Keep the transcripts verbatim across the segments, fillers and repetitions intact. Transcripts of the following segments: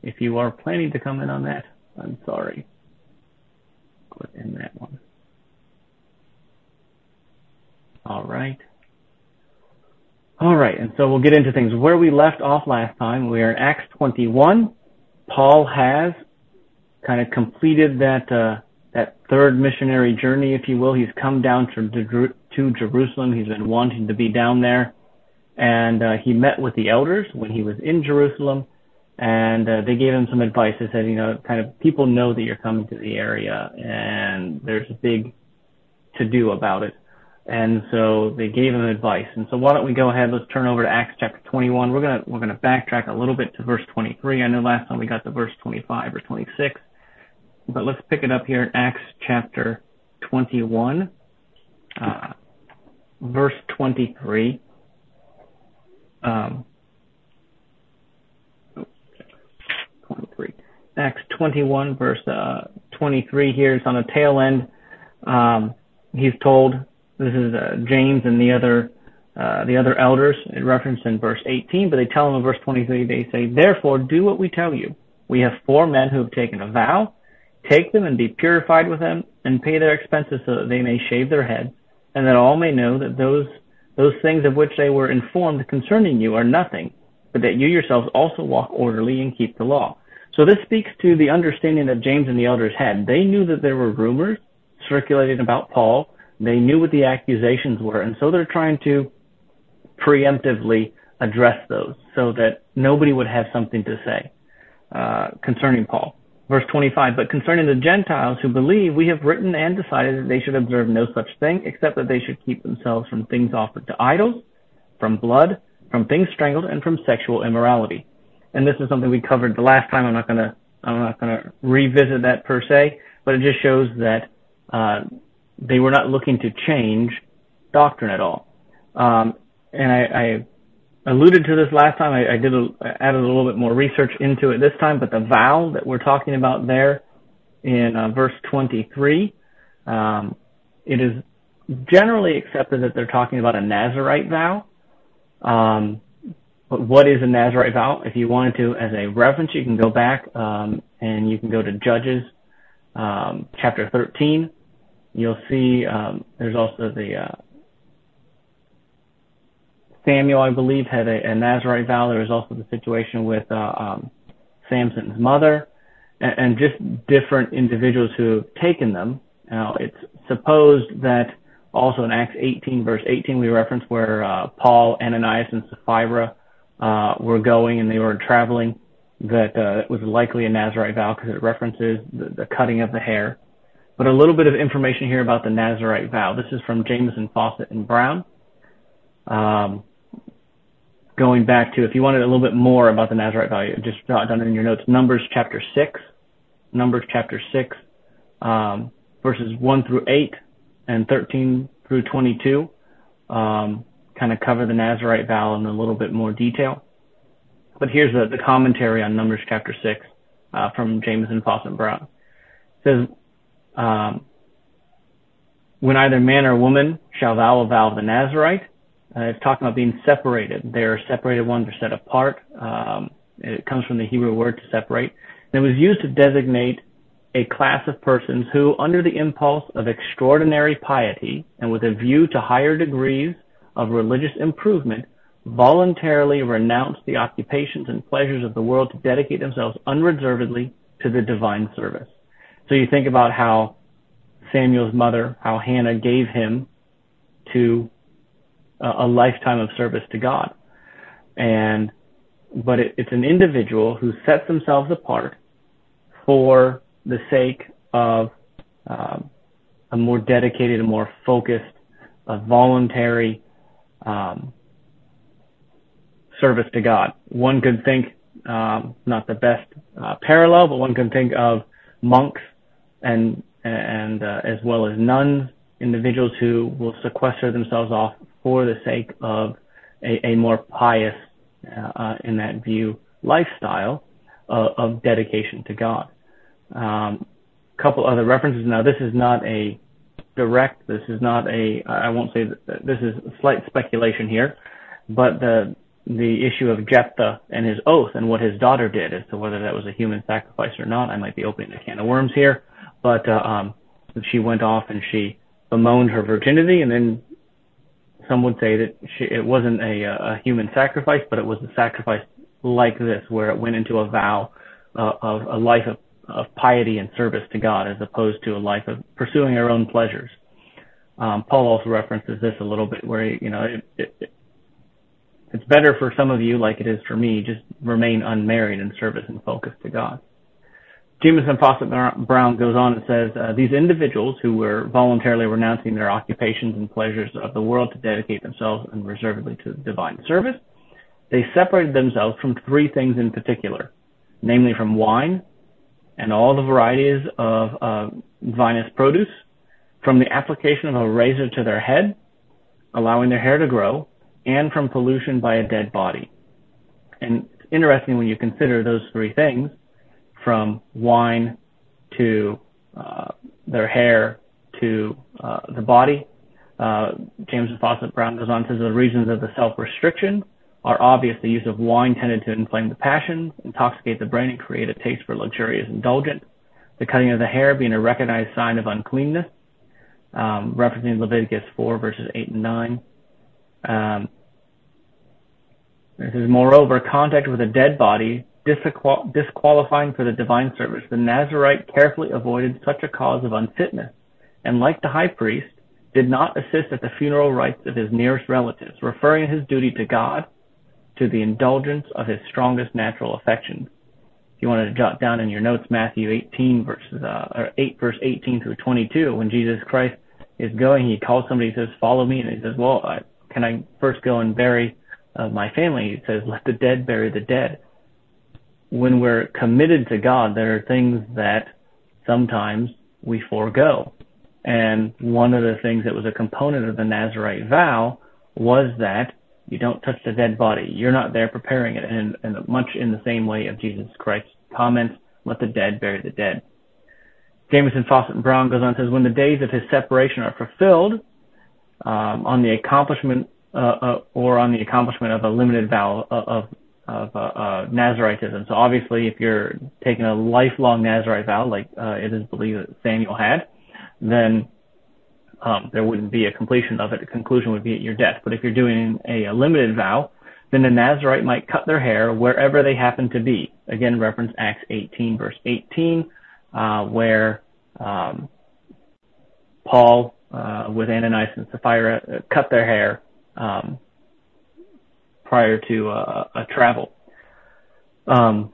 if you are planning to come in on that, I'm sorry. Put in that one. All right. All right, and so we'll get into things. Where we left off last time, we are in Acts twenty-one. Paul has kind of completed that uh, that third missionary journey, if you will. He's come down to, to Jerusalem. He's been wanting to be down there. And uh, he met with the elders when he was in Jerusalem, and uh, they gave him some advice. They said, you know, kind of people know that you're coming to the area, and there's a big to-do about it. And so they gave him advice. And so why don't we go ahead, let's turn over to Acts chapter twenty-one. We're gonna we're gonna backtrack a little bit to verse twenty-three. I know last time we got to verse twenty-five or twenty-six, but let's pick it up here in Acts chapter twenty-one, uh, verse twenty-three. Um, twenty-three. Acts twenty-one, verse uh, twenty-three. Here it's on the tail end. Um, he's told. This is uh, James and the other uh, the other elders. It referenced in verse eighteen, but they tell him in verse twenty-three, they say, "Therefore, do what we tell you. We have four men who have taken a vow. Take them and be purified with them, and pay their expenses so that they may shave their heads, and that all may know that those those things of which they were informed concerning you are nothing, but that you yourselves also walk orderly and keep the law." So this speaks to the understanding that James and the elders had. They knew that there were rumors circulating about Paul. They knew what the accusations were, and so they're trying to preemptively address those so that nobody would have something to say uh, concerning Paul. Verse twenty-five, "But concerning the Gentiles who believe, we have written and decided that they should observe no such thing, except that they should keep themselves from things offered to idols, from blood, from things strangled, and from sexual immorality." And this is something we covered the last time. I'm not going to I'm not going to revisit that per se, but it just shows that uh, they were not looking to change doctrine at all. Um, and I, I alluded to this last time. I, I did a, added a little bit more research into it this time, but the vow that we're talking about there in uh, verse twenty-three, um, it is generally accepted that they're talking about a Nazirite vow. Um, but what is a Nazirite vow? If you wanted to, as a reference, you can go back um, and you can go to Judges um, chapter thirteen. You'll see um, there's also the uh, Samuel, I believe, had a, a Nazirite vow. There was also the situation with uh, um, Samson's mother, and, and just different individuals who have taken them. Now, it's supposed that also in Acts eighteen, verse eighteen, we reference where uh, Paul, Ananias, and Sapphira uh, were going and they were traveling, that uh, it was likely a Nazirite vow because it references the, the cutting of the hair. But a little bit of information here about the Nazirite vow. This is from Jameson, Fawcett, and Brown. Um, going back to, if you wanted a little bit more about the Nazirite vow, just jot down in your notes, Numbers chapter six, Numbers chapter six, um, verses one through eight and thirteen through twenty-two, um, kind of cover the Nazirite vow in a little bit more detail. But here's the, the commentary on Numbers chapter six uh, from Jameson, Fawcett, and Brown. It says, Um, when either man or woman shall vow a vow of the Nazirite, uh, it's talking about being separated. They're separated ones, they're set apart. Um, it comes from the Hebrew word to separate. And it was used to designate a class of persons who, under the impulse of extraordinary piety and with a view to higher degrees of religious improvement, voluntarily renounce the occupations and pleasures of the world to dedicate themselves unreservedly to the divine service. So you think about how Samuel's mother, how Hannah gave him to a, a lifetime of service to God. And, but it, it's an individual who sets themselves apart for the sake of um, a more dedicated, a more focused, a voluntary um, service to God. One could think, um, not the best uh, parallel, but one could think of monks and and uh, as well as nuns, individuals who will sequester themselves off for the sake of a, a more pious, uh, uh, in that view, lifestyle uh, of dedication to God. A um, couple other references. Now, this is not a direct, this is not a, I won't say that this is slight speculation here, but the the issue of Jephthah and his oath and what his daughter did as to whether that was a human sacrifice or not. I might be opening a can of worms here, but uh, um, she went off and she bemoaned her virginity, and then some would say that she, it wasn't a, a human sacrifice, but it was a sacrifice like this, where it went into a vow uh, of a life of, of piety and service to God, as opposed to a life of pursuing her own pleasures. Um, Paul also references this a little bit, where, you know, it, it, it, it's better for some of you, like it is for me, just remain unmarried in service and focus to God. Jamieson Fausset Brown goes on and says, uh, these individuals who were voluntarily renouncing their occupations and pleasures of the world to dedicate themselves unreservedly to divine service, they separated themselves from three things in particular, namely from wine and all the varieties of uh, vinous produce, from the application of a razor to their head, allowing their hair to grow, and from pollution by a dead body. And it's interesting when you consider those three things, from wine to uh, their hair to uh, the body. Uh, Jamieson Fausset Brown goes on to say the reasons of the self-restriction are obvious. The use of wine tended to inflame the passions, intoxicate the brain, and create a taste for luxurious indulgence. The cutting of the hair being a recognized sign of uncleanness, um, referencing Leviticus four, verses eight and nine. Um, this is, moreover, contact with a dead body disqual- disqualifying for the divine service. The Nazarite carefully avoided such a cause of unfitness, and like the high priest, did not assist at the funeral rites of his nearest relatives, referring his duty to God, to the indulgence of his strongest natural affections. If you want to jot down in your notes, Matthew eighteen, verses, uh, or eight, verse eighteen through twenty-two, when Jesus Christ is going, he calls somebody, he says, follow me, and he says, well, I, can I first go and bury uh, my family? He says, let the dead bury the dead. When we're committed to God, there are things that sometimes we forego. And one of the things that was a component of the Nazarite vow was that you don't touch the dead body. You're not there preparing it. And, and much in the same way of Jesus Christ's comments, let the dead bury the dead. Jamieson Fausset Brown goes on and says, when the days of his separation are fulfilled, um, on the accomplishment uh, uh, or on the accomplishment of a limited vow of, of of uh, uh, Nazaritism. So obviously, if you're taking a lifelong Nazarite vow, like uh, it is believed that Samuel had, then um, there wouldn't be a completion of it. The conclusion would be at your death. But if you're doing a, a limited vow, then the Nazarite might cut their hair wherever they happen to be. Again, reference Acts eighteen, verse eighteen, uh, where um, Paul, uh, with Ananias and Sapphira, uh, cut their hair um, prior to uh, a travel. Um,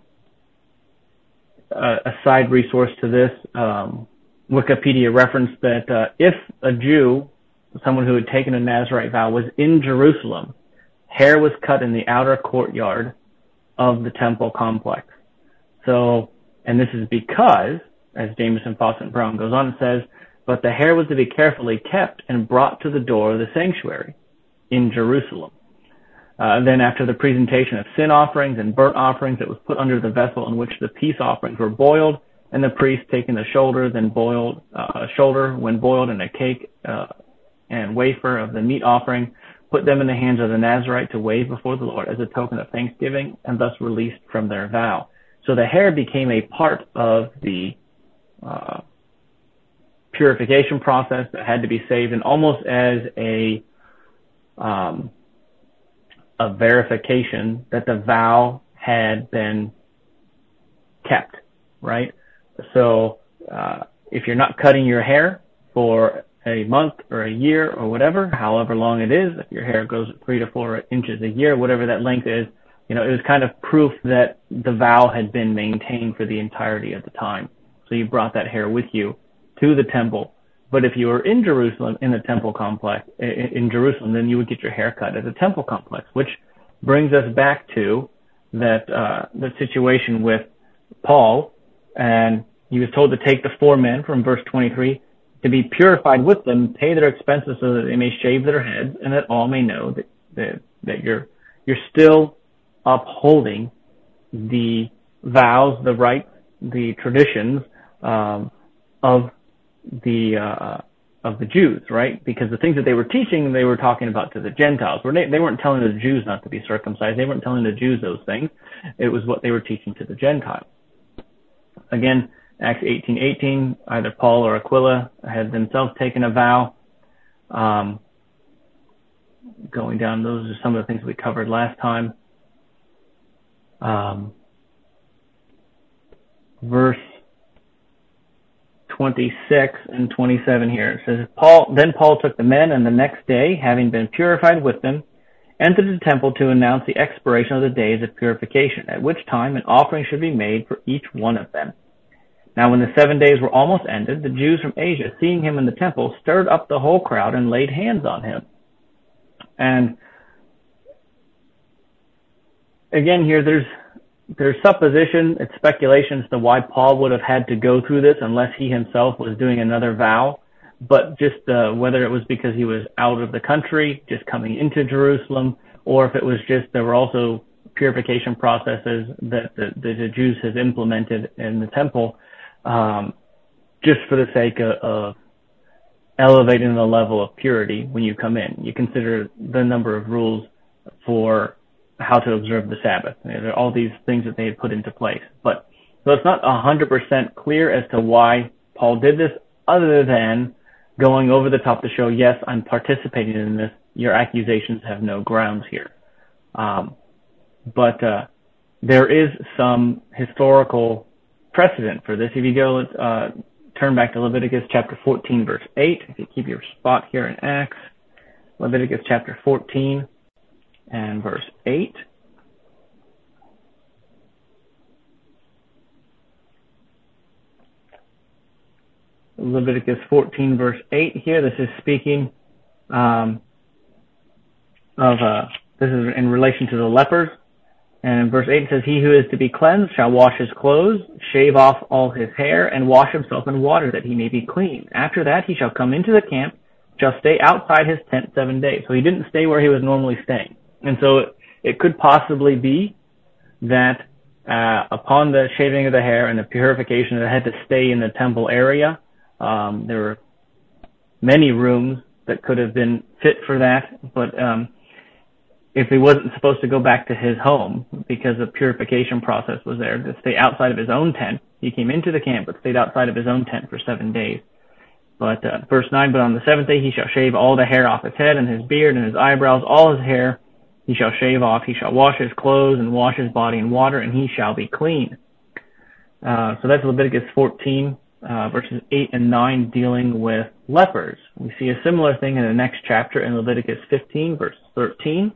a, a side resource to this, um, Wikipedia referenced that uh, if a Jew, someone who had taken a Nazarite vow, was in Jerusalem, hair was cut in the outer courtyard of the temple complex. So, and this is because, as Jamieson Fausset Brown goes on and says, but the hair was to be carefully kept and brought to the door of the sanctuary in Jerusalem. Uh, then after the presentation of sin offerings and burnt offerings, it was put under the vessel in which the peace offerings were boiled, and the priest taking the shoulder, then boiled, uh, shoulder when boiled in a cake uh, and wafer of the meat offering, put them in the hands of the Nazarite to wave before the Lord as a token of thanksgiving, and thus released from their vow. So the hair became a part of the uh, purification process that had to be saved, and almost as a um, a verification that the vow had been kept, right? So uh, if you're not cutting your hair for a month or a year or whatever, however long it is, if your hair goes three to four inches a year, whatever that length is, you know, it was kind of proof that the vow had been maintained for the entirety of the time. So you brought that hair with you to the temple. But if you were in Jerusalem, in the temple complex, in Jerusalem, then you would get your hair cut at the temple complex, which brings us back to that uh, the situation with Paul, and he was told to take the four men from verse twenty-three, to be purified with them, pay their expenses so that they may shave their heads, and that all may know that that, that you're you're still upholding the vows, the rites, the traditions um, of the uh, of the Jews, right? Because the things that they were teaching, they were talking about to the Gentiles. They weren't telling the Jews not to be circumcised. They weren't telling the Jews those things. It was what they were teaching to the Gentiles. Again, Acts eighteen eighteen, either Paul or Aquila had themselves taken a vow. Um, going down, those are some of the things we covered last time. Um, verse twenty-six and twenty-seven here. It says, Paul, then Paul took the men, and the next day, having been purified with them, entered the temple to announce the expiration of the days of purification, at which time an offering should be made for each one of them. Now when the seven days were almost ended, the Jews from Asia, seeing him in the temple, stirred up the whole crowd and laid hands on him. And again here, there's there's supposition, it's speculation as to why Paul would have had to go through this unless he himself was doing another vow. But just uh, whether it was because he was out of the country, just coming into Jerusalem, or if it was just there were also purification processes that the, that the Jews have implemented in the temple, um, just for the sake of, of elevating the level of purity when you come in. You consider the number of rules for how to observe the Sabbath. You know, there are all these things that they had put into place. But so it's not one hundred percent clear as to why Paul did this, other than going over the top to show, yes, I'm participating in this. Your accusations have no grounds here. Um, but uh, there is some historical precedent for this. If you go, let's uh, turn back to Leviticus chapter fourteen, verse eight. If you keep your spot here in Acts, Leviticus chapter fourteen and verse eight. Leviticus fourteen, verse eight here. This is speaking um, of, uh, this is in relation to the lepers. And in verse eight it says, he who is to be cleansed shall wash his clothes, shave off all his hair, and wash himself in water, that he may be clean. After that he shall come into the camp, shall stay outside his tent seven days. So he didn't stay where he was normally staying. And so it, it could possibly be that uh, upon the shaving of the hair and the purification, it had to stay in the temple area. Um, there were many rooms that could have been fit for that, but um, if he wasn't supposed to go back to his home because the purification process was there, to stay outside of his own tent, he came into the camp but stayed outside of his own tent for seven days. But uh, verse nine, but on the seventh day he shall shave all the hair off his head and his beard and his eyebrows, all his hair he shall shave off. He shall wash his clothes and wash his body in water, and he shall be clean. Uh, so that's Leviticus fourteen. Uh, verses eight and nine dealing with lepers. We see a similar thing in the next chapter in Leviticus fifteen, verse thirteen.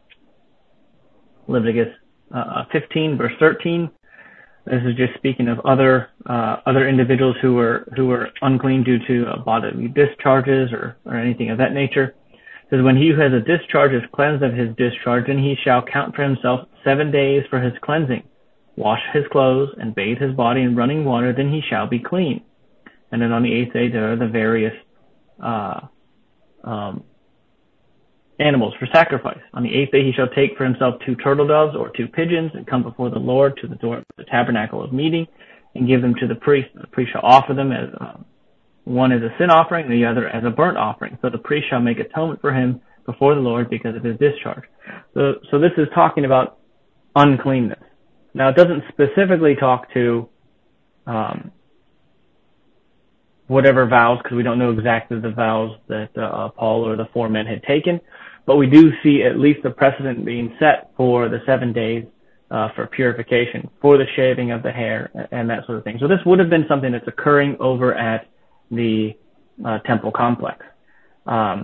Leviticus uh, fifteen, verse thirteen. This is just speaking of other uh, other individuals who were who were unclean due to uh, bodily discharges or, or anything of that nature. It says, when he who has a discharge is cleansed of his discharge, then he shall count for himself seven days for his cleansing. Wash his clothes and bathe his body in running water, then he shall be clean. And then on the eighth day there are the various uh, um, animals for sacrifice. On the eighth day he shall take for himself two turtle doves or two pigeons and come before the Lord to the door of the tabernacle of meeting and give them to the priest. The priest shall offer them as uh, one as a sin offering and the other as a burnt offering. So the priest shall make atonement for him before the Lord because of his discharge. So, so this is talking about uncleanness. Now, it doesn't specifically talk to um, whatever vows, because we don't know exactly the vows that uh, Paul or the four men had taken, but we do see at least a precedent being set for the seven days uh, for purification, for the shaving of the hair, and that sort of thing. So this would have been something that's occurring over at the uh, temple complex. Um,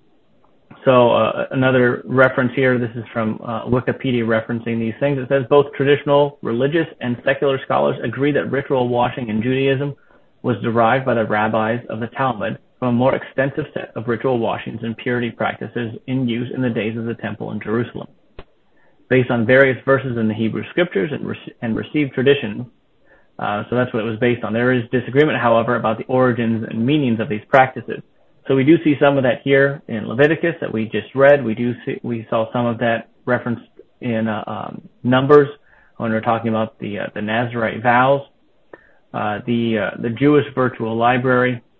So uh, another reference here, this is from uh, Wikipedia referencing these things. It says both traditional religious and secular scholars agree that ritual washing in Judaism was derived by the rabbis of the Talmud from a more extensive set of ritual washings and purity practices in use in the days of the temple in Jerusalem. Based on various verses in the Hebrew scriptures and, re- and received traditions, uh, so that's what it was based on. There is disagreement, however, about the origins and meanings of these practices. So we do see some of that here in Leviticus that we just read. We do see, we saw some of that referenced in uh, um, Numbers when we're talking about the uh, the Nazirite vows. Uh, the uh, the Jewish Virtual Library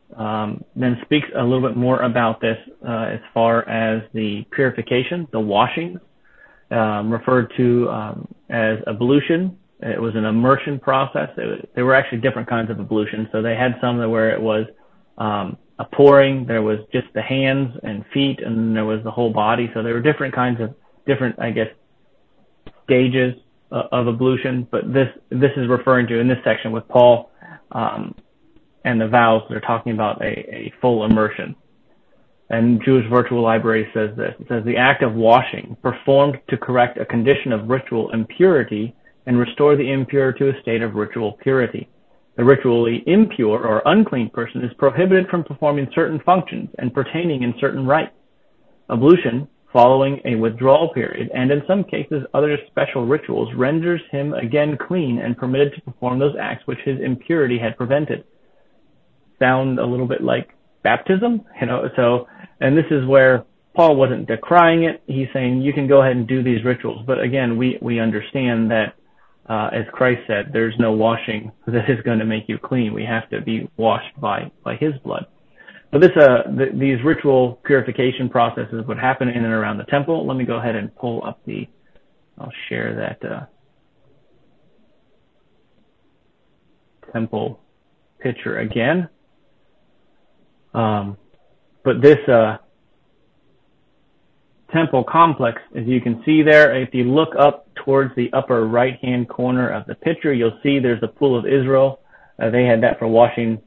um, then speaks a little bit more about this uh, as far as the purification, the washing, um, referred to um, as ablution. It was an immersion process. It was, there were actually different kinds of ablution. So they had some where it was um, a pouring, there was just the hands and feet, and then there was the whole body. So there were different kinds of different, I guess, stages uh, of ablution. But this this is referring to in this section with Paul um, and the vows. They're talking about a, a full immersion. And Jewish Virtual Library says this. It says, the act of washing performed to correct a condition of ritual impurity and restore the impure to a state of ritual purity. The ritually impure or unclean person is prohibited from performing certain functions and pertaining in certain rites. Ablution, following a withdrawal period, and in some cases other special rituals, renders him again clean and permitted to perform those acts which his impurity had prevented. Sound a little bit like baptism, you know, so, and this is where Paul wasn't decrying it. He's saying you can go ahead and do these rituals. But again, we, we understand that, uh, as Christ said, there's no washing that is going to make you clean. We have to be washed by, by his blood. So this, uh, th- these ritual purification processes would happen in and around the temple. Let me go ahead and pull up the, I'll share that, uh, temple picture again. Um, but this, uh, temple complex, as you can see there, if you look up towards the upper right-hand corner of the picture, you'll see there's a pool of Israel. Uh, they had that for washing,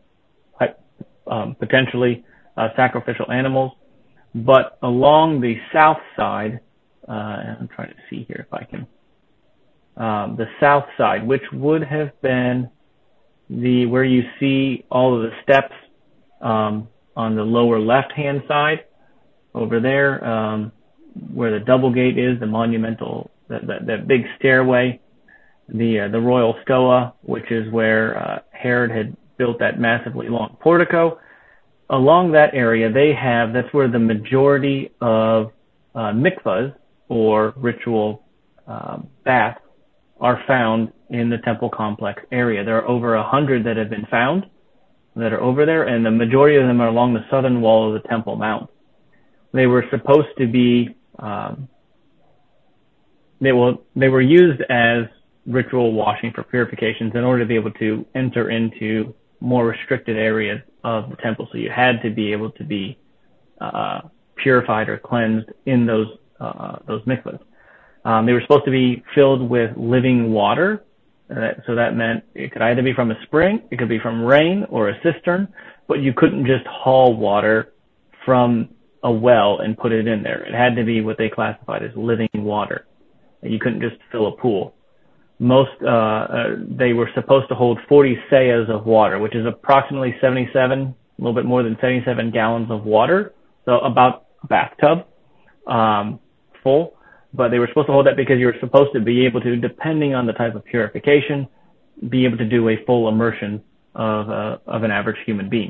um, potentially, uh, sacrificial animals. But along the south side, uh, I'm trying to see here if I can, um, the south side, which would have been the, where you see all of the steps, um, on the lower left-hand side, over there, um, where the double gate is, the monumental, that, that, that big stairway, the uh, the royal stoa, which is where uh, Herod had built that massively long portico. Along that area, they have, that's where the majority of uh, mikvahs, or ritual uh, baths, are found in the temple complex area. There are over a hundred that have been found that are over there, and the majority of them are along the southern wall of the Temple Mount. They were supposed to be, um, they were, they were used as ritual washing for purifications in order to be able to enter into more restricted areas of the temple. So you had to be able to be uh, purified or cleansed in those uh, those mikvahs. Um, they were supposed to be filled with living water. Uh, so that meant it could either be from a spring, it could be from rain or a cistern, but you couldn't just haul water from a well and put it in there. It had to be what they classified as living water. You couldn't just fill a pool. Most, uh, uh, they were supposed to hold forty seahs of water, which is approximately seventy-seven, a little bit more than seventy-seven gallons of water. So about a bathtub, um, full. But they were supposed to hold that because you were supposed to be able to, depending on the type of purification, be able to do a full immersion of, uh, of an average human being.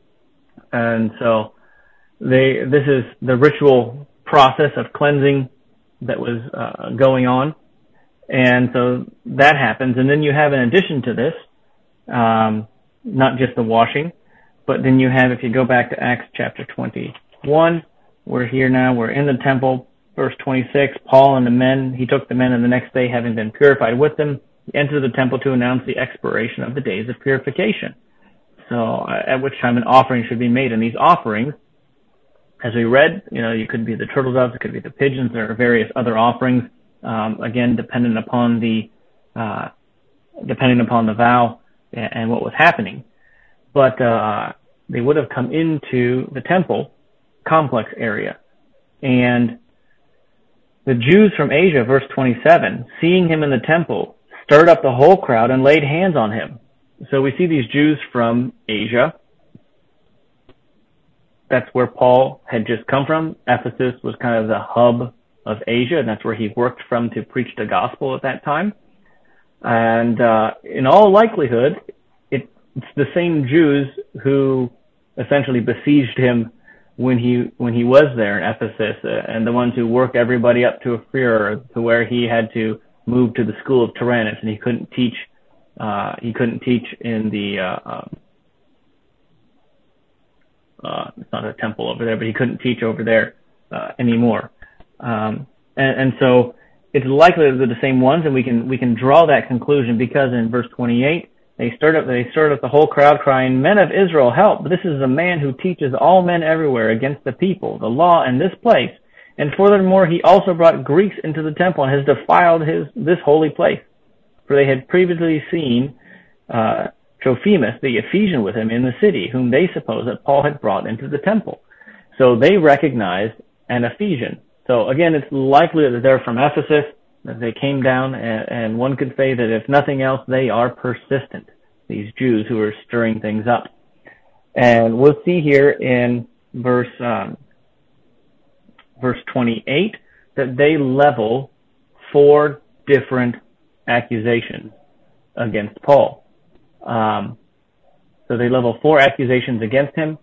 And so, They, this is the ritual process of cleansing that was uh, going on. And so that happens. And then you have, in addition to this, um, not just the washing, but then you have, if you go back to Acts chapter twenty-one, we're here now, we're in the temple, verse twenty-six, Paul and the men, he took the men, and the next day, having been purified with them, he entered the temple to announce the expiration of the days of purification. So uh, at which time an offering should be made. And these offerings, as we read, you know, you could be the turtle doves, it could be the pigeons, there are various other offerings, um, again, dependent upon the, uh, depending upon the vow and, and what was happening. But, uh, they would have come into the temple complex area. And the Jews from Asia, verse twenty-seven, seeing him in the temple, stirred up the whole crowd and laid hands on him. So we see these Jews from Asia. That's where Paul had just come from. Ephesus was kind of the hub of Asia, and that's where he worked from to preach the gospel at that time. And uh, in all likelihood, it, it's the same Jews who essentially besieged him when he when he was there in Ephesus, uh, and the ones who worked everybody up to a furor, to where he had to move to the school of Tyrannus, and he couldn't teach. Uh, he couldn't teach in the uh, um, Uh, it's not a temple over there, but he couldn't teach over there uh, anymore. Um, and, and so it's likely that they're the same ones, and we can we can draw that conclusion because in verse twenty-eight they stirred up they stirred up the whole crowd, crying, "Men of Israel, help! This is a man who teaches all men everywhere against the people, the law, and this place. And furthermore, he also brought Greeks into the temple and has defiled his this holy place." For they had previously seen uh, Trophimus, the Ephesian, with him in the city, whom they supposed that Paul had brought into the temple. So they recognized an Ephesian. So again, it's likely that they're from Ephesus, that they came down, and, and one could say that if nothing else, they are persistent, these Jews who are stirring things up. And we'll see here in verse um, verse twenty-eight that they level four different accusations against Paul. Um, so they level four accusations against him.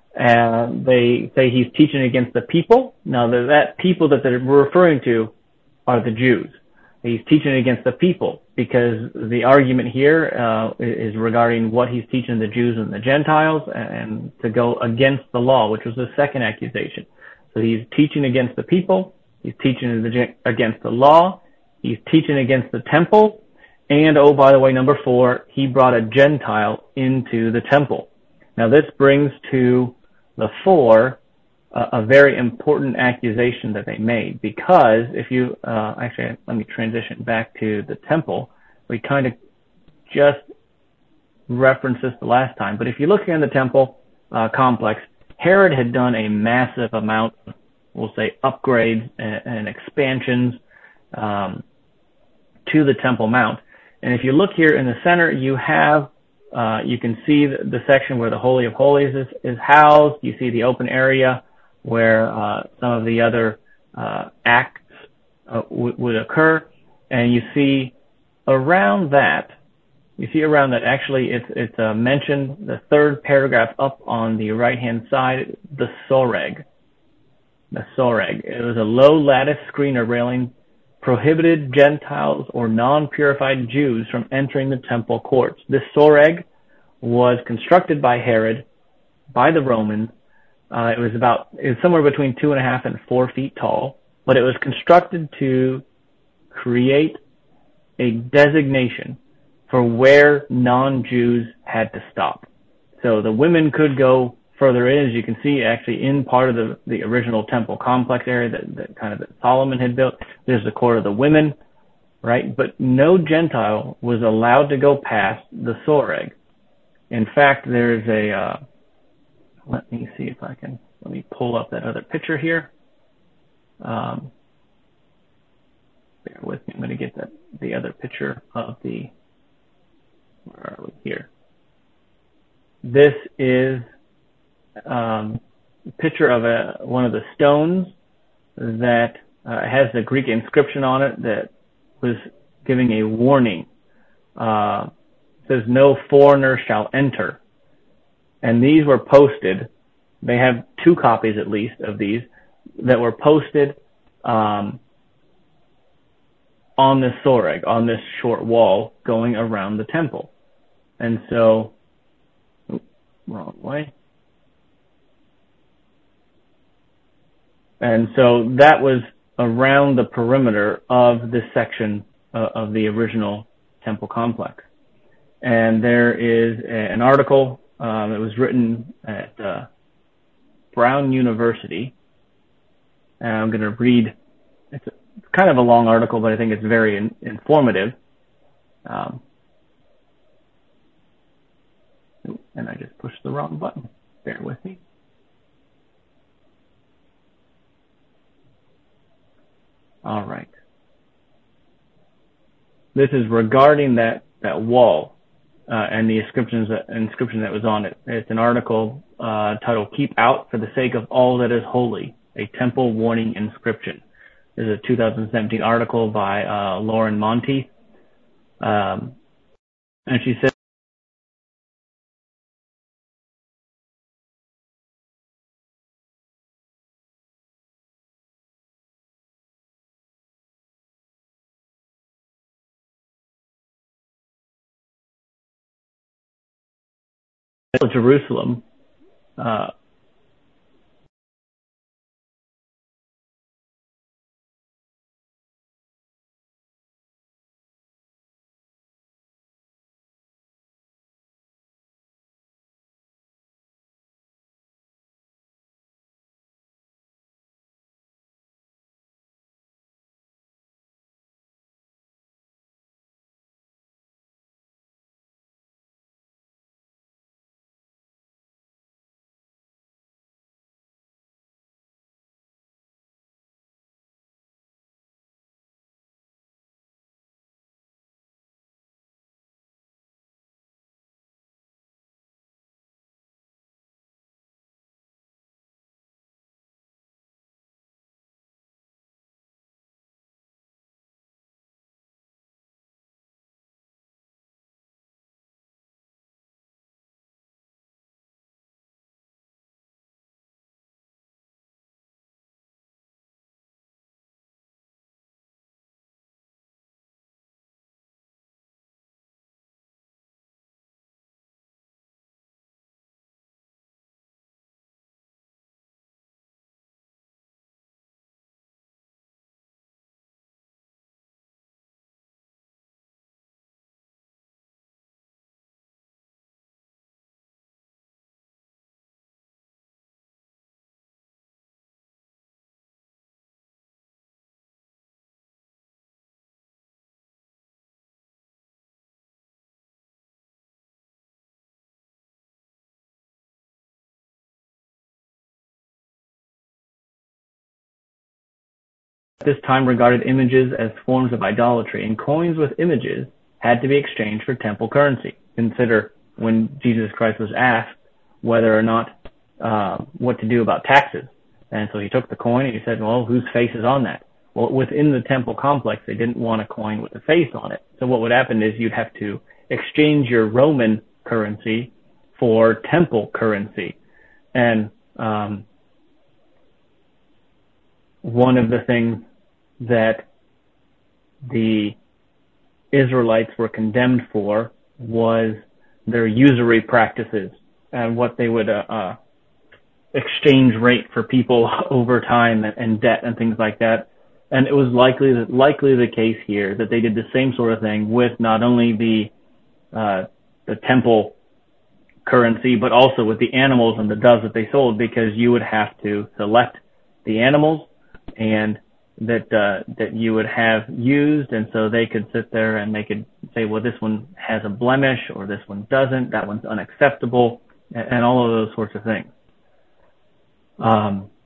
And they say he's teaching against the people. Now, the, that people that they're referring to are the Jews. He's teaching against the people because the argument here uh, is regarding what he's teaching the Jews and the Gentiles, and to go against the law, which was the second accusation. So he's teaching against the people. He's teaching against the law. He's teaching against the temple. And, oh, by the way, number four, he brought a Gentile into the temple. Now, this brings to the fore uh, a very important accusation that they made, because if you, uh, actually, let me transition back to the temple. We kind of just referenced this the last time, but if you look here in the temple uh, complex, Herod had done a massive amount of, we'll say, upgrades and, and expansions um, to the Temple Mount. And if you look here in the center, you have Uh, you can see the, the section where the Holy of Holies is, is housed. You see the open area where uh, some of the other uh, acts uh, w- would occur. And you see around that, you see around that, actually it's, it's uh, mentioned, the third paragraph up on the right-hand side, the soreg. The soreg. It was a low lattice screen or railing, prohibited Gentiles or non-purified Jews from entering the temple courts. This soreg was constructed by Herod, by the Romans. Uh, it was about, it was somewhere between two and a half and four feet tall, but it was constructed to create a designation for where non-Jews had to stop. So the women could go further in, as you can see, actually in part of the, the original temple complex area that, that kind of that Solomon had built. There's the court of the women, right? But no Gentile was allowed to go past the soreg. In fact, there's a, uh, let me see if I can, let me pull up that other picture here. Um, bear with me, I'm going to get that, the other picture of the, where are we here? This is um, a picture of a, one of the stones that uh, has the Greek inscription on it that was giving a warning. Uh, it says, "No foreigner shall enter." And these were posted. They have two copies at least of these that were posted um, on this soreg, on this short wall going around the temple. And so, oops, wrong way. And so that was around the perimeter of this section uh, of the original temple complex. And there is a, an article um, that was written at uh, Brown University. And I'm going to read, it's, a, it's kind of a long article, but I think it's very in, informative. Um, and I just pushed the wrong button. Bear with me. All right. This is regarding that, that wall uh, and the inscriptions that, inscription that was on it. It's an article uh, titled "Keep Out for the Sake of All That Is Holy, a Temple Warning Inscription." This is a two thousand seventeen article by uh, Lauren Monteith. Um, and she says, Jerusalem, uh, At this time regarded images as forms of idolatry, and coins with images had to be exchanged for temple currency. Consider when Jesus Christ was asked whether or not uh, what to do about taxes. And so he took the coin and he said, well, whose face is on that? Well, within the temple complex, they didn't want a coin with a face on it. So what would happen is you'd have to exchange your Roman currency for temple currency. And um, one of the things that the Israelites were condemned for was their usury practices and what they would uh, uh, exchange rate for people over time and, and debt and things like that. And it was likely likely the case here that they did the same sort of thing with not only the uh, the temple currency, but also with the animals and the doves that they sold, because you would have to select the animals and that uh, that you would have used, and so they could sit there and they could say, well, this one has a blemish or this one doesn't, that one's unacceptable, and, and all of those sorts of things. Um,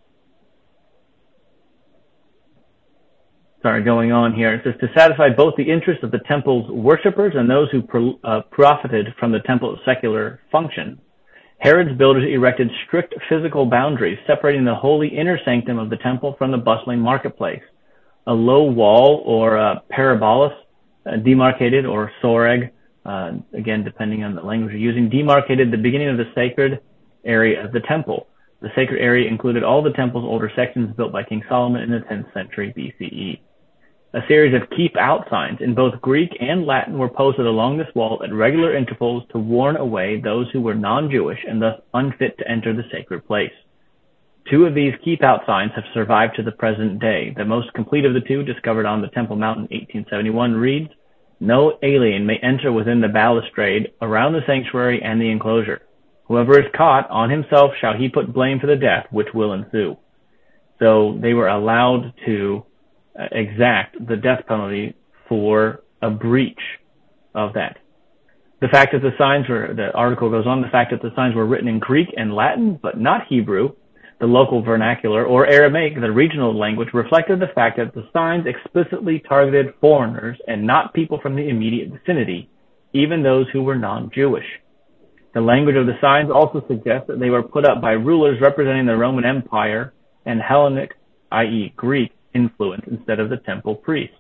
sorry, going on here. It says, to satisfy both the interests of the temple's worshippers and those who pro, uh, profited from the temple's secular function, Herod's builders erected strict physical boundaries separating the holy inner sanctum of the temple from the bustling marketplace. A low wall or a parabolos, uh, demarcated, or soreg, uh, again depending on the language you're using, demarcated the beginning of the sacred area of the temple. The sacred area included all the temple's older sections built by King Solomon in the tenth century B C E. A series of keep-out signs in both Greek and Latin were posted along this wall at regular intervals to warn away those who were non-Jewish and thus unfit to enter the sacred place. Two of these keep-out signs have survived to the present day. The most complete of the two, discovered on the Temple Mount in eighteen seventy-one, reads, "No alien may enter within the balustrade around the sanctuary and the enclosure. Whoever is caught, on himself shall he put blame for the death which will ensue." So they were allowed to uh, exact the death penalty for a breach of that. The fact that the signs were, the article goes on, the fact that the signs were written in Greek and Latin, but not Hebrew, the local vernacular, or Aramaic, the regional language, reflected the fact that the signs explicitly targeted foreigners and not people from the immediate vicinity, even those who were non-Jewish. The language of the signs also suggests that they were put up by rulers representing the Roman Empire and Hellenic, that is. Greek, influence instead of the temple priests.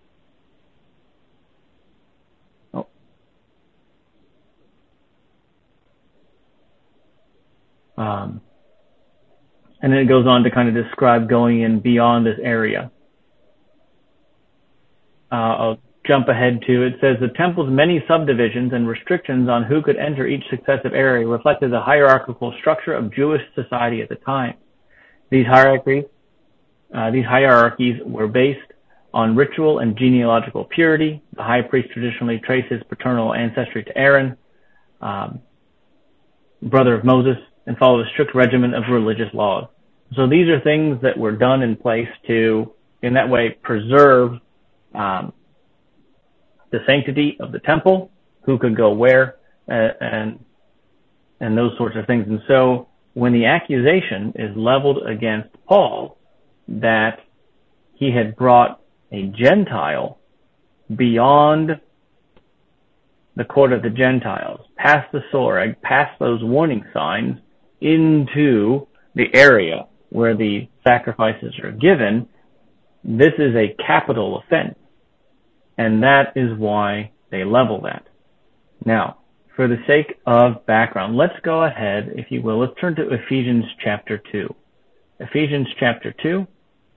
Oh. Um, and then it goes on to kind of describe going in beyond this area. Uh, I'll jump ahead to, it says, the temple's many subdivisions and restrictions on who could enter each successive area reflected the hierarchical structure of Jewish society at the time. These hierarchies, uh, these hierarchies were based on ritual and genealogical purity. The high priest traditionally traced his paternal ancestry to Aaron, um, brother of Moses, and followed a strict regimen of religious laws. So these are things that were done in place to, in that way, preserve um, the sanctity of the temple, who could go where, uh, and and those sorts of things. And so when the accusation is leveled against Paul that he had brought a Gentile beyond the court of the Gentiles, past the soreg, past those warning signs, into the area where the sacrifices are given, this is a capital offense. And that is why they level that. Now, for the sake of background, let's go ahead, if you will, let's turn to Ephesians chapter two. Ephesians chapter two.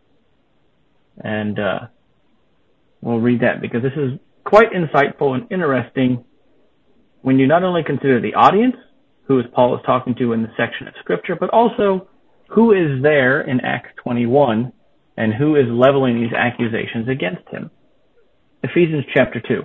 And uh, we'll read that because this is quite insightful and interesting when you not only consider the audience, who is Paul is talking to in the section of Scripture, but also who is there in Acts twenty-one and who is leveling these accusations against him. Ephesians chapter two.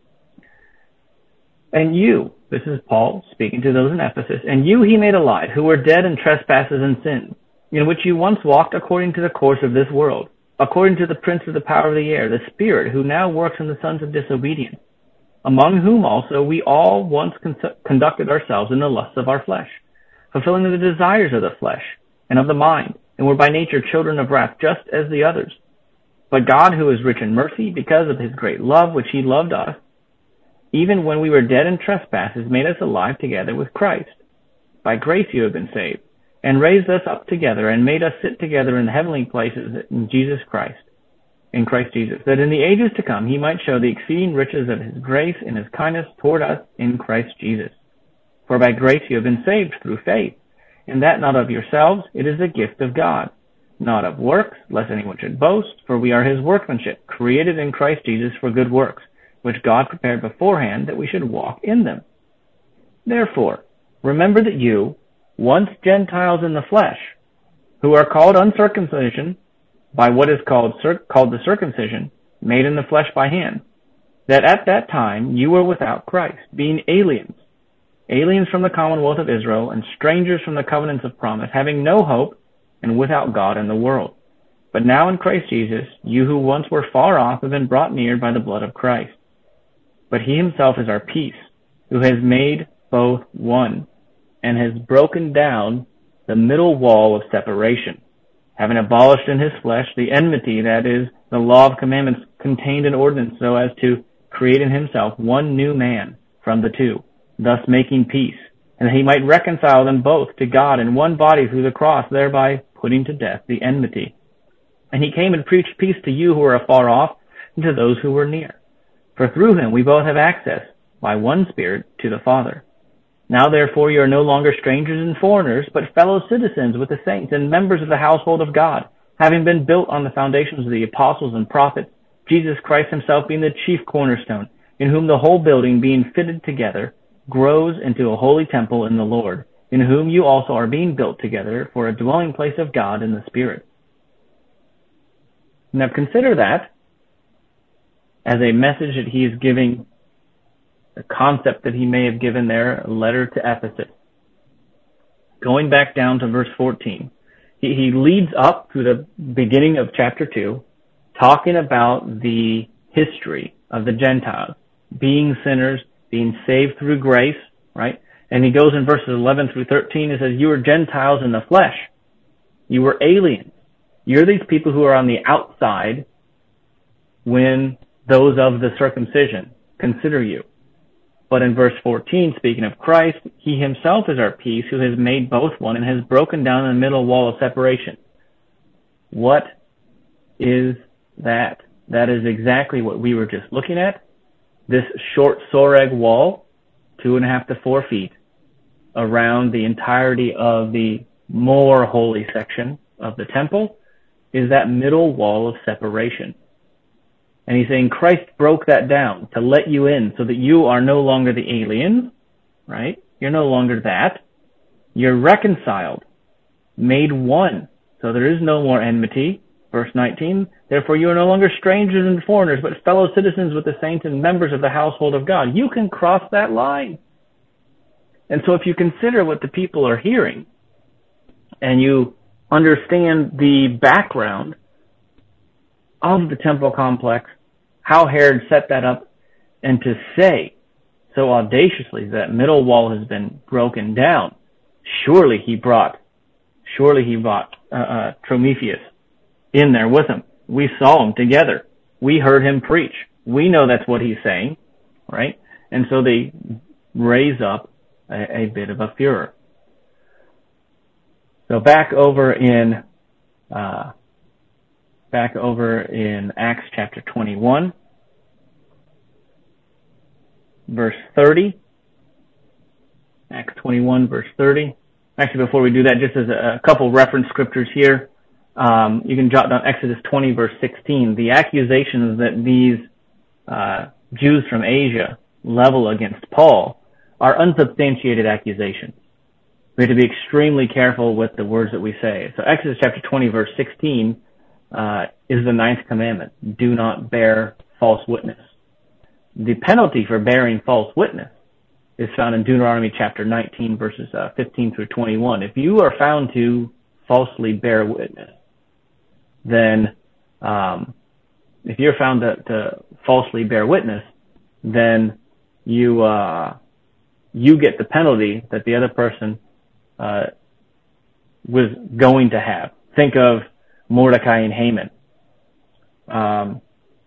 And you, this is Paul speaking to those in Ephesus, and you he made alive, who were dead in trespasses and sins, in which you once walked according to the course of this world, according to the prince of the power of the air, the spirit who now works in the sons of disobedience, among whom also we all once con- conducted ourselves in the lusts of our flesh, fulfilling the desires of the flesh and of the mind, and were by nature children of wrath, just as the others. But God, who is rich in mercy, because of his great love which he loved us, even when we were dead in trespasses, made us alive together with Christ. By grace you have been saved, and raised us up together, and made us sit together in heavenly places in Jesus Christ, in Christ Jesus, that in the ages to come he might show the exceeding riches of his grace in his kindness toward us in Christ Jesus. For by grace you have been saved through faith, and that not of yourselves, it is a gift of God, not of works, lest anyone should boast, for we are his workmanship, created in Christ Jesus for good works, which God prepared beforehand that we should walk in them. Therefore, remember that you, once Gentiles in the flesh, who are called uncircumcision by what is called, cir- called the circumcision, made in the flesh by hand, that at that time you were without Christ, being aliens, aliens from the commonwealth of Israel, and strangers from the covenants of promise, having no hope, and without God in the world. But now in Christ Jesus, you who once were far off have been brought near by the blood of Christ. But he himself is our peace, who has made both one, and has broken down the middle wall of separation, having abolished in his flesh the enmity, that is, the law of commandments contained in ordinance, so as to create in himself one new man from the two, thus making peace, and that he might reconcile them both to God in one body through the cross, thereby putting to death the enmity. And he came and preached peace to you who are afar off, and to those who were near. For through him we both have access, by one Spirit, to the Father. Now therefore you are no longer strangers and foreigners, but fellow citizens with the saints, and members of the household of God, having been built on the foundations of the apostles and prophets, Jesus Christ himself being the chief cornerstone, in whom the whole building, being fitted together, grows into a holy temple in the Lord, in whom you also are being built together for a dwelling place of God in the Spirit. Now consider that as a message that he is giving, a concept that he may have given there, a letter to Ephesus. Going back down to verse fourteen, he, he leads up to the beginning of chapter two, talking about the history of the Gentiles, being sinners, being saved through grace, right? And he goes in verses eleven through thirteen and says, you were Gentiles in the flesh. You were aliens. You're these people who are on the outside when those of the circumcision consider you. But in verse fourteen, speaking of Christ, he himself is our peace, who has made both one and has broken down the middle wall of separation. What is that? That is exactly what we were just looking at. This short soreg wall, two and a half to four feet, around the entirety of the more holy section of the temple, is that middle wall of separation. And he's saying Christ broke that down to let you in so that you are no longer the aliens, right? You're no longer that. You're reconciled, made one. So there is no more enmity. Verse nineteen, therefore you are no longer strangers and foreigners, but fellow citizens with the saints and members of the household of God. You can cross that line. And so if you consider what the people are hearing, and you understand the background of the temple complex, how Herod set that up, and to say so audaciously that middle wall has been broken down, surely he brought, surely he brought uh, uh, Trophimus in there with him. We saw him together. We heard him preach. We know that's what he's saying, right? And so they raise up a, a bit of a furor. So back over in uh, back over in Acts chapter twenty-one, verse thirty. Acts twenty-one, verse thirty. Actually, before we do that, just as a, a couple reference scriptures here, um, you can jot down Exodus twenty, verse sixteen. The accusations that these uh, Jews from Asia level against Paul are unsubstantiated accusations. We have to be extremely careful with the words that we say. So Exodus chapter twenty, verse sixteen uh, is the ninth commandment. Do not bear false witness. The penalty for bearing false witness is found in Deuteronomy chapter nineteen, verses uh, fifteen through twenty-one. If you are found to falsely bear witness, then um, if you're found to, to falsely bear witness, then you uh, you get the penalty that the other person uh, was going to have. Think of Mordecai and Haman, Um,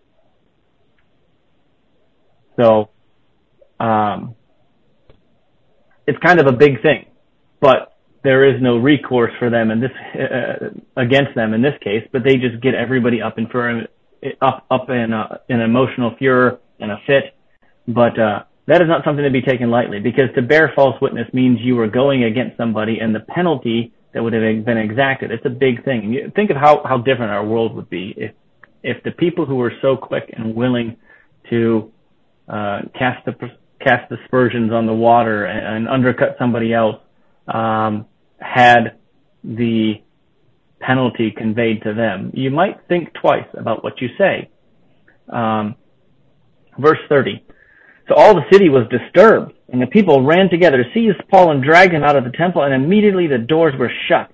so um, it's kind of a big thing, but there is no recourse for them in this uh, against them in this case. But they just get everybody up in fur, up up in uh, in emotional furor and a fit. But uh, that is not something to be taken lightly, because to bear false witness means you are going against somebody, and the penalty that would have been exacted. It's a big thing. And you think of how, how different our world would be if if the people who were so quick and willing to uh, cast the cast aspersions on the water and, and undercut somebody else um, had the penalty conveyed to them. You might think twice about what you say. Um, verse thirty. So all the city was disturbed, and the people ran together to seize Paul and drag him out of the temple, and immediately the doors were shut.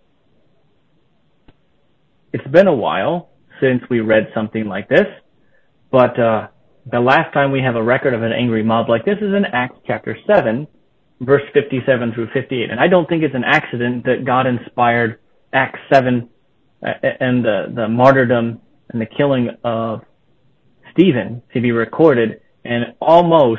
It's been a while since we read something like this, but uh, the last time we have a record of an angry mob like this is in Acts chapter seven, verse fifty-seven through fifty-eight. And I don't think it's an accident that God inspired Acts seven uh, and the, the martyrdom and the killing of Stephen to be recorded. And almost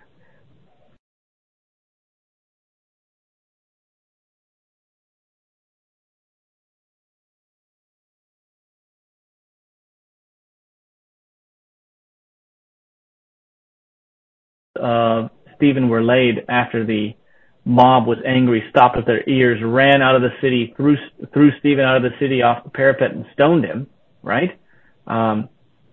uh, Stephen were laid after the mob was angry, stopped at their ears, ran out of the city, threw threw Stephen out of the city off the parapet and stoned him, right? Um,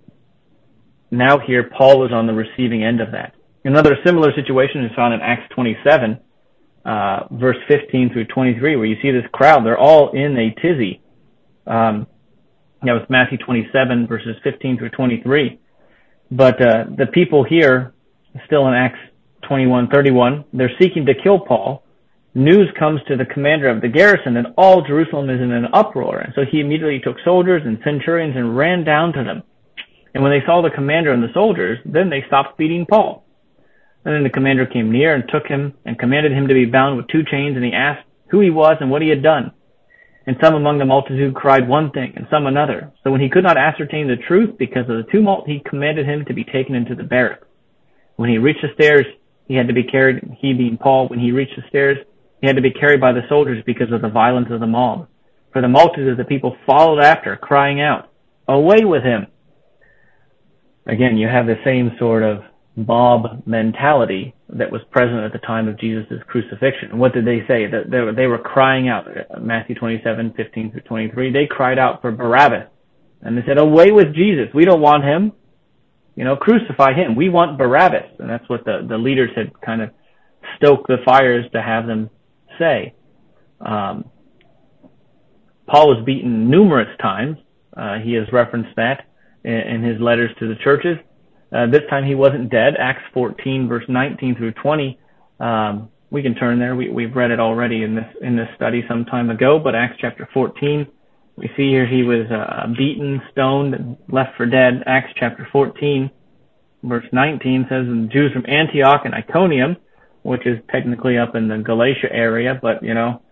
now here, Paul is on the receiving end of that. Another similar situation is found in Acts twenty-seven, uh, verse fifteen through twenty-three, where you see this crowd. They're all in a tizzy. Um, that was Matthew twenty-seven, verses fifteen through twenty-three. But uh, the people here, still in Acts twenty-one thirty-one, they're seeking to kill Paul. News comes to the commander of the garrison that all Jerusalem is in an uproar. And so he immediately took soldiers and centurions and ran down to them. And when they saw the commander and the soldiers, then they stopped beating Paul. And then the commander came near and took him and commanded him to be bound with two chains, and he asked who he was and what he had done. And some among the multitude cried one thing, and some another. So when he could not ascertain the truth because of the tumult, he commanded him to be taken into the barracks. When he reached the stairs, he had to be carried, he being Paul, when he reached the stairs, he had to be carried by the soldiers because of the violence of the mob. For the multitude of the people followed after, crying out, "Away with him!" Again, you have the same sort of mob mentality that was present at the time of Jesus' crucifixion. What did they say? That they were, they were crying out. Matthew twenty-seven, fifteen through twenty-three. They cried out for Barabbas. And they said, "Away with Jesus. We don't want him. You know, crucify him. We want Barabbas." And that's what the, the leaders had kind of stoked the fires to have them say. Um, Paul was beaten numerous times. Uh, he has referenced that in, in his letters to the churches. Uh, this time he wasn't dead. Acts fourteen, verse nineteen through twenty. Um, we can turn there. We, we've read it already in this in this study some time ago. But Acts chapter fourteen, we see here he was uh, beaten, stoned, and left for dead. Acts chapter fourteen, verse nineteen says, "And the Jews from Antioch and Iconium," which is technically up in the Galatia area, but you know,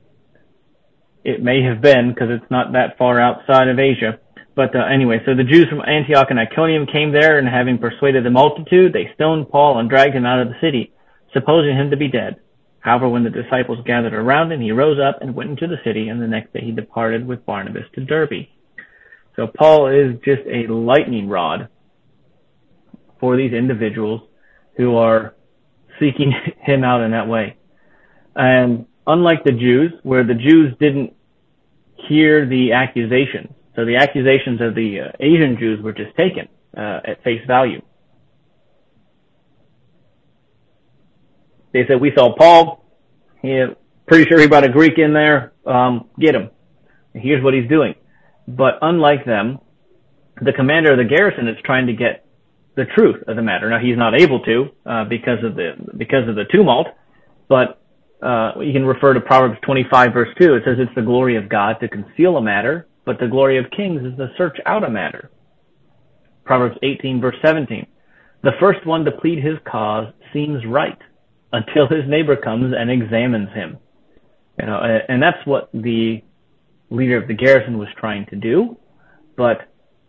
it may have been because it's not that far outside of Asia. But uh, anyway, so the Jews from Antioch and Iconium came there, and having persuaded the multitude, they stoned Paul and dragged him out of the city, supposing him to be dead. However, when the disciples gathered around him, he rose up and went into the city, and the next day he departed with Barnabas to Derbe. So Paul is just a lightning rod for these individuals who are seeking him out in that way. And unlike the Jews, where the Jews didn't hear the accusations, so the accusations of the uh, Asian Jews were just taken uh, at face value. They said, "We saw Paul. He, pretty sure he brought a Greek in there. Um, get him. Here's what he's doing." But unlike them, the commander of the garrison is trying to get the truth of the matter. Now he's not able to uh, because of the because of the tumult. But uh, you can refer to Proverbs twenty-five, verse two. It says, "It's the glory of God to conceal a matter, but the glory of kings is to search out a matter." Proverbs eighteen, verse seventeen. "The first one to plead his cause seems right until his neighbor comes and examines him." You know, and that's what the leader of the garrison was trying to do. But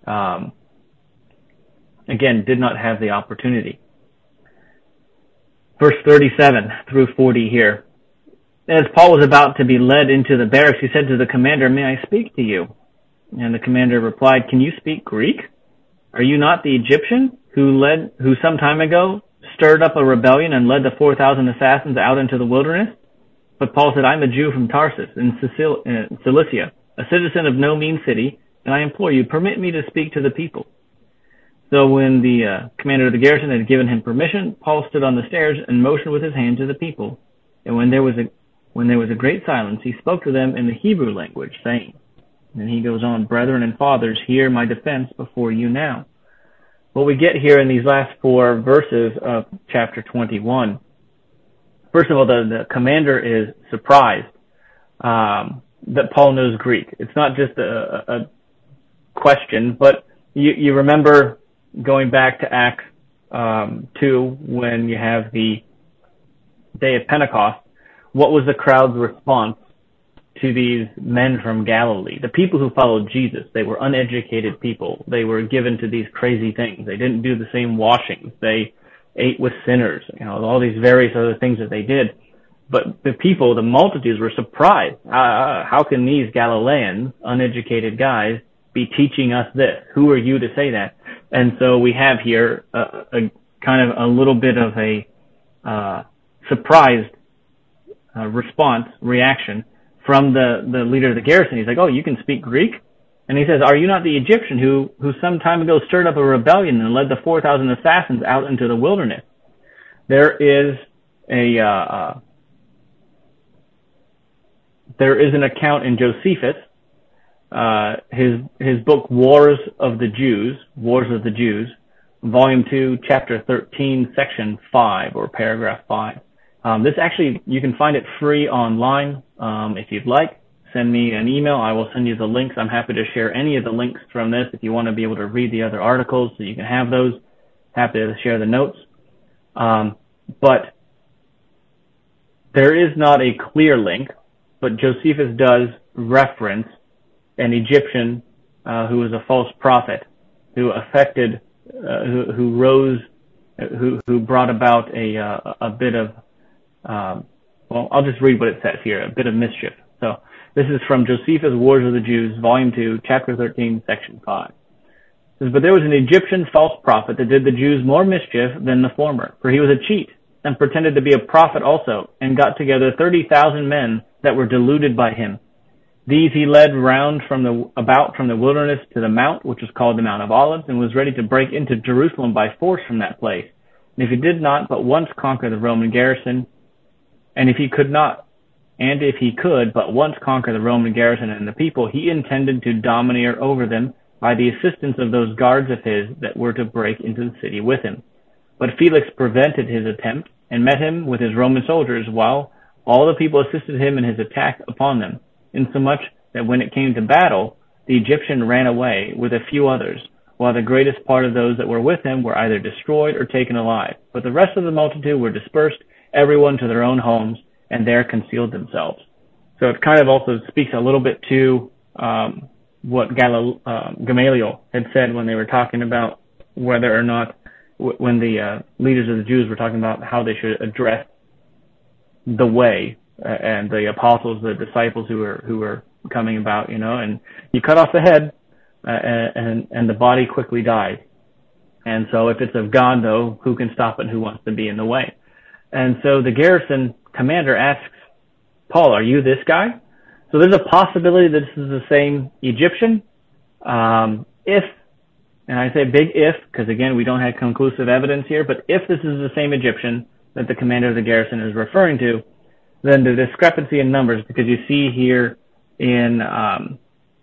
um, again, did not have the opportunity. Verse thirty-seven through forty here. As Paul was about to be led into the barracks, he said to the commander, "May I speak to you?" And the commander replied, "Can you speak Greek? Are you not the Egyptian who led, who some time ago stirred up a rebellion and led the four thousand assassins out into the wilderness?" But Paul said, "I'm a Jew from Tarsus in Cilicia, a citizen of no mean city, and I implore you, permit me to speak to the people." So when the uh, commander of the garrison had given him permission, Paul stood on the stairs and motioned with his hand to the people. And when there was a when there was a great silence, he spoke to them in the Hebrew language, saying, and he goes on, "Brethren and fathers, hear my defense before you now." What we get here in these last four verses of chapter twenty-one, first of all, the, the commander is surprised um, that Paul knows Greek. It's not just a, a question, but you, you remember going back to Acts um, two when you have the day of Pentecost. What was the crowd's response to these men from Galilee? The people who followed Jesus, they were uneducated people. They were given to these crazy things. They didn't do the same washings. They ate with sinners, you know, all these various other things that they did. But the people, the multitudes, were surprised. Uh, how can these Galileans, uneducated guys, be teaching us this? Who are you to say that? And so we have here a, a kind of a little bit of a uh, surprised uh, response, reaction from the, the leader of the garrison. He's like, "Oh, you can speak Greek?" And he says, "Are you not the Egyptian who, who some time ago stirred up a rebellion and led the four thousand assassins out into the wilderness?" There is a, uh, uh, there is an account in Josephus, uh, his, his book, Wars of the Jews, Wars of the Jews, volume two, chapter thirteen, section five, or paragraph five. Um, this actually, you can find it free online. Um, if you'd like, send me an email. I will send you the links. I'm happy to share any of the links from this if you want to be able to read the other articles, so you can have those. Happy to share the notes. Um, but there is not a clear link, but Josephus does reference an Egyptian uh, who was a false prophet, who affected, uh, who, who rose, who, who brought about a, uh, a bit of Um, well, I'll just read what it says here, a bit of mischief. So this is from Josephus' Wars of the Jews, volume two, chapter thirteen, section five. It says, "But there was an Egyptian false prophet that did the Jews more mischief than the former, for he was a cheat, and pretended to be a prophet also, and got together thirty thousand men that were deluded by him. These he led round from the, about from the wilderness to the mount, which is called the Mount of Olives, and was ready to break into Jerusalem by force from that place. And if he did not but once conquer the Roman garrison, And if he could not, and if he could but once conquer the Roman garrison and the people, he intended to domineer over them by the assistance of those guards of his that were to break into the city with him. But Felix prevented his attempt and met him with his Roman soldiers, while all the people assisted him in his attack upon them, insomuch that when it came to battle, the Egyptian ran away with a few others, while the greatest part of those that were with him were either destroyed or taken alive. But the rest of the multitude were dispersed, everyone to their own homes, and there concealed themselves." So it kind of also speaks a little bit to um, what Gal- uh, Gamaliel had said when they were talking about whether or not, w- when the uh, leaders of the Jews were talking about how they should address the way uh, and the apostles, the disciples who were who were coming about, you know, and you cut off the head uh, and and the body quickly dies. And so if it's of God, though, who can stop it? Who wants to be in the way? And so the garrison commander asks Paul, "Are you this guy?" So there's a possibility that this is the same Egyptian. Um, if, and I say big if, because again, we don't have conclusive evidence here, but if this is the same Egyptian that the commander of the garrison is referring to, then the discrepancy in numbers, because you see here in um,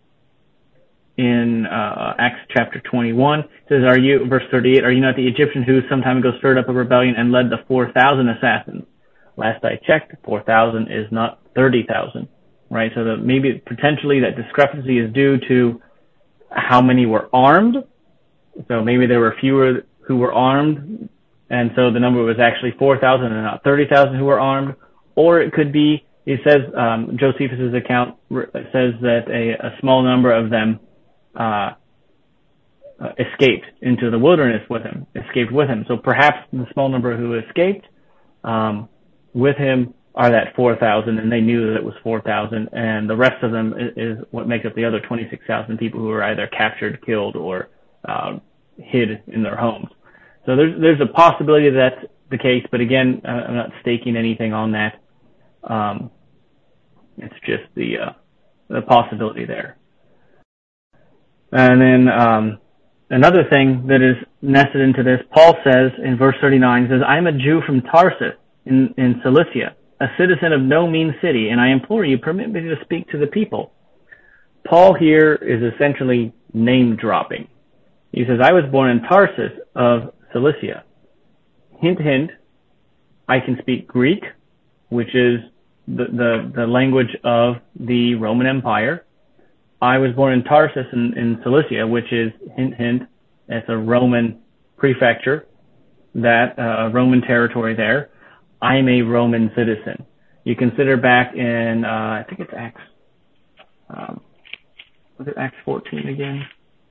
in uh, Acts chapter twenty-one, it says, "Are you," verse thirty-eight, "are you not the Egyptian who some time ago stirred up a rebellion and led the four thousand assassins?" Last I checked, four thousand is not thirty thousand, right? So that maybe potentially that discrepancy is due to how many were armed. So maybe there were fewer who were armed, and so the number was actually four thousand and not thirty thousand who were armed. Or it could be, it says, um, Josephus' account says that a, a small number of them Uh, uh, escaped into the wilderness with him, escaped with him. So perhaps the small number who escaped um, with him are that four thousand, and they knew that it was four thousand, and the rest of them is, is what makes up the other twenty-six thousand people who were either captured, killed, or uh, hid in their homes. So there's there's a possibility that that's the case, but again, uh, I'm not staking anything on that. Um, it's just the uh, the possibility there. And then um, another thing that is nested into this, Paul says in verse thirty-nine, he says, "I'm a Jew from Tarsus in, in Cilicia, a citizen of no mean city, and I implore you, permit me to speak to the people." Paul here is essentially name dropping. He says, "I was born in Tarsus of Cilicia." Hint, hint, I can speak Greek, which is the, the, the language of the Roman Empire. I was born in Tarsus in, in Cilicia, which is, hint, hint, it's a Roman prefecture, that uh, Roman territory there. I'm a Roman citizen. You consider back in, uh, I think it's Acts, um, was it Acts fourteen again?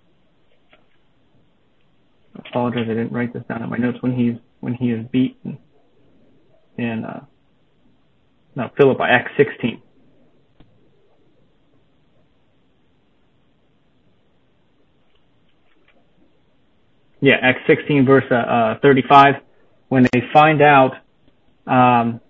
I apologize, I didn't write this down in my notes. When he's when he is beaten in, uh, no, Philippi, Acts sixteen. Yeah, Acts sixteen, verse uh, uh, thirty-five. When they find out, um,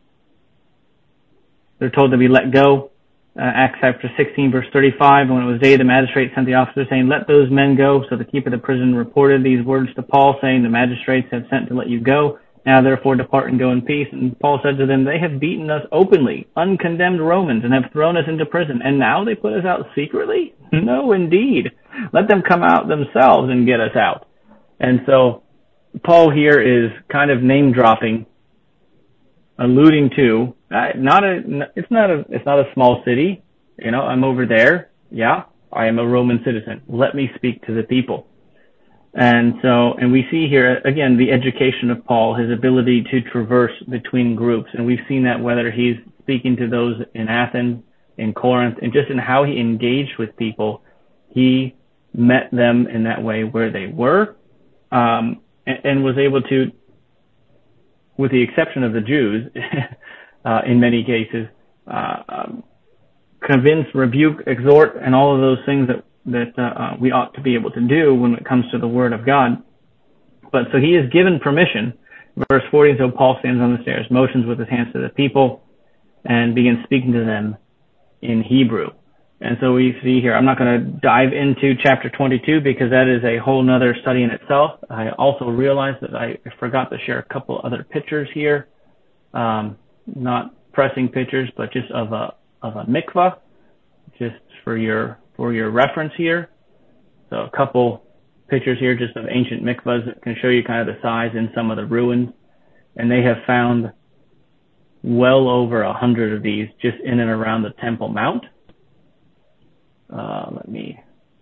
they're told to be let go. Uh, Acts chapter sixteen, verse thirty-five. When it was day, the magistrate sent the officer saying, "Let those men go." So the keeper of the prison reported these words to Paul, saying, "The magistrates have sent to let you go. Now therefore depart and go in peace." And Paul said to them, "They have beaten us openly, uncondemned Romans, and have thrown us into prison. And now they put us out secretly? No, indeed. Let them come out themselves and get us out." And so Paul here is kind of name dropping, alluding to uh, not a it's not a it's not a small city. You know, I'm over there. Yeah, I am a Roman citizen. Let me speak to the people. And so, and we see here again the education of Paul, his ability to traverse between groups, and we've seen that whether he's speaking to those in Athens, in Corinth, and just in how he engaged with people, he met them in that way where they were. Um, and, and was able to, with the exception of the Jews, uh, in many cases, uh, um, convince, rebuke, exhort, and all of those things that that uh, uh, we ought to be able to do when it comes to the Word of God. But so he is given permission. Verse forty, so Paul stands on the stairs, motions with his hands to the people, and begins speaking to them in Hebrew. And so we see here, I'm not going to dive into chapter twenty-two because that is a whole nother study in itself. I also realized that I forgot to share a couple other pictures here. Um, not pressing pictures, but just of a, of a mikvah, just for your, for your reference here. So a couple pictures here just of ancient mikvahs that can show you kind of the size in some of the ruins. And they have found well over a hundred of these just in and around the Temple Mount. Uh, let me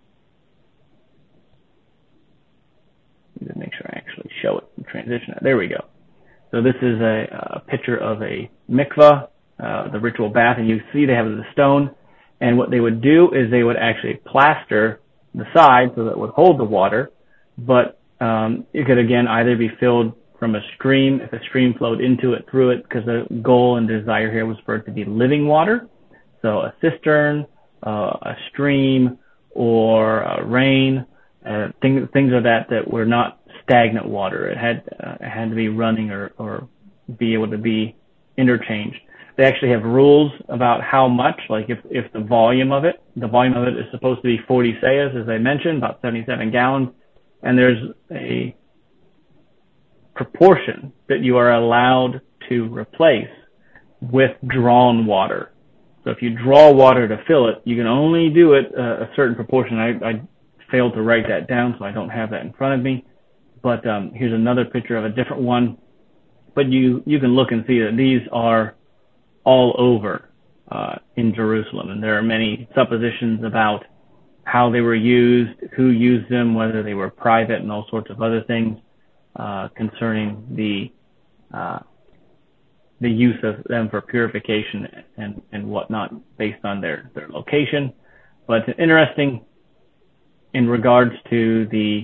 make sure I actually show it in transition. There we go. So this is a, a picture of a mikvah, uh, the ritual bath, and you see they have the stone. And what they would do is they would actually plaster the side so that it would hold the water, but um, it could again either be filled from a stream, if a stream flowed into it, through it, because the goal and desire here was for it to be living water. So a cistern, Uh, a stream, or uh, rain, uh, things things of that that were not stagnant water. It had uh, it had to be running or or be able to be interchanged. They actually have rules about how much, like if if the volume of it, the volume of it is supposed to be forty seahs, as I mentioned, about seventy-seven gallons, and there's a proportion that you are allowed to replace with drawn water. So if you draw water to fill it, you can only do it uh, a certain proportion. I, I failed to write that down, so I don't have that in front of me. But um, here's another picture of a different one. But you, you can look and see that these are all over uh, in Jerusalem. And there are many suppositions about how they were used, who used them, whether they were private, and all sorts of other things uh, concerning the uh, the use of them for purification and, and whatnot based on their, their location. But it's an interesting in regards to the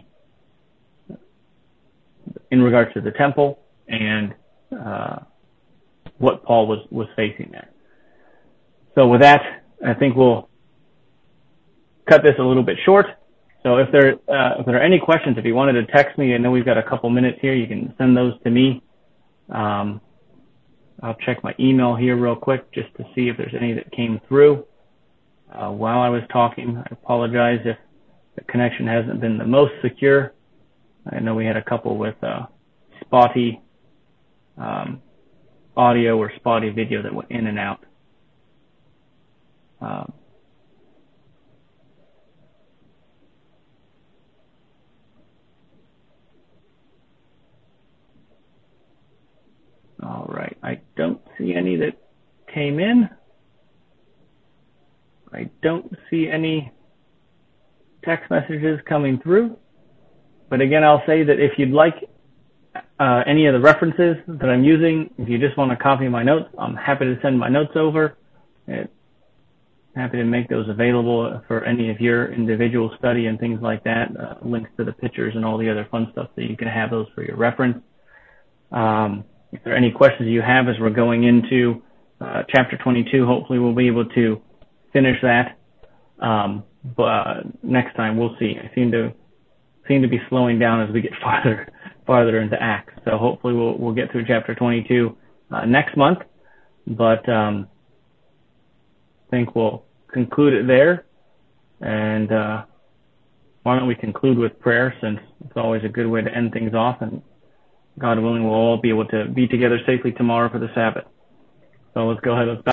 in regards to the temple and uh, what Paul was, was facing there. So with that, I think we'll cut this a little bit short. So if there uh, if there are any questions, if you wanted to text me, I know we've got a couple minutes here, you can send those to me. Um, I'll check my email here real quick just to see if there's any that came through uh, while I was talking. I apologize if the connection hasn't been the most secure. I know we had a couple with uh, spotty um, audio or spotty video that went in and out. Um, all right, I don't see any that came in. I don't see any text messages coming through. But again, I'll say that if you'd like uh, any of the references that I'm using, if you just want to copy my notes, I'm happy to send my notes over. It, happy to make those available for any of your individual study and things like that, uh, links to the pictures and all the other fun stuff, so you can have those for your reference. Um, if there are any questions you have as we're going into uh, chapter twenty-two, hopefully we'll be able to finish that. Um, but next time we'll see. I seem to seem to be slowing down as we get farther farther into Acts. So hopefully we'll we'll get through chapter twenty-two uh, next month. But um, I think we'll conclude it there. And uh, why don't we conclude with prayer, since it's always a good way to end things off. And God willing, we'll all be able to be together safely tomorrow for the Sabbath. So let's go ahead. Let's